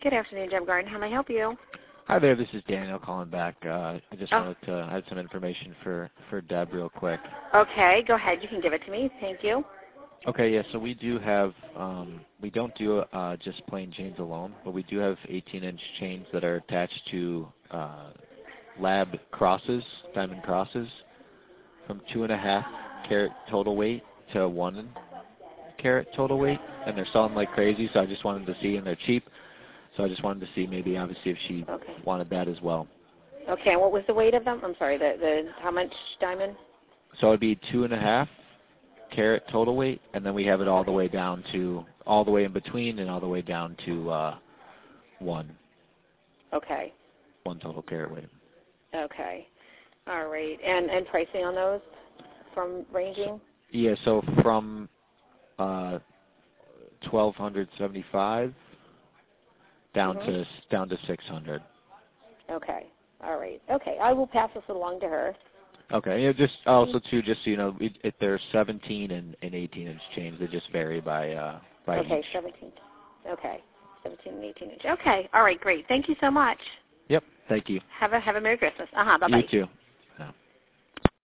Good afternoon, Deb Garden. How may I help you? Hi there, this is Daniel calling back. I just wanted to add some information for Deb real quick. Okay, go ahead. You can give it to me. Thank you. Okay, yeah, so we do have, we don't do just plain chains alone, but we do have 18-inch chains that are attached to lab crosses, diamond crosses, from 2.5 carat total weight to 1 carat total weight, and they're selling like crazy, so I just wanted to see, and they're cheap, so I just wanted to see maybe obviously if she wanted that as well. Okay, and what was the weight of them? I'm sorry, the how much diamond? So it would be 2.5 carat total weight, and then we have it all the way down to, all the way in between and all the way down to 1. Okay. 1 total carat weight. Okay. All right. And pricing on those from ranging? Yeah, so from $1,275 down to $600. Okay. All right. Okay. I will pass this along to her. Okay. Yeah, just also too, just so you know, if there's 17 and 18-inch chains, they just vary by okay, each. 17. Okay. 17 and 18 inch. Okay. All right. Great. Thank you so much. Yep. Thank you. Have a Merry Christmas. Bye bye. You too.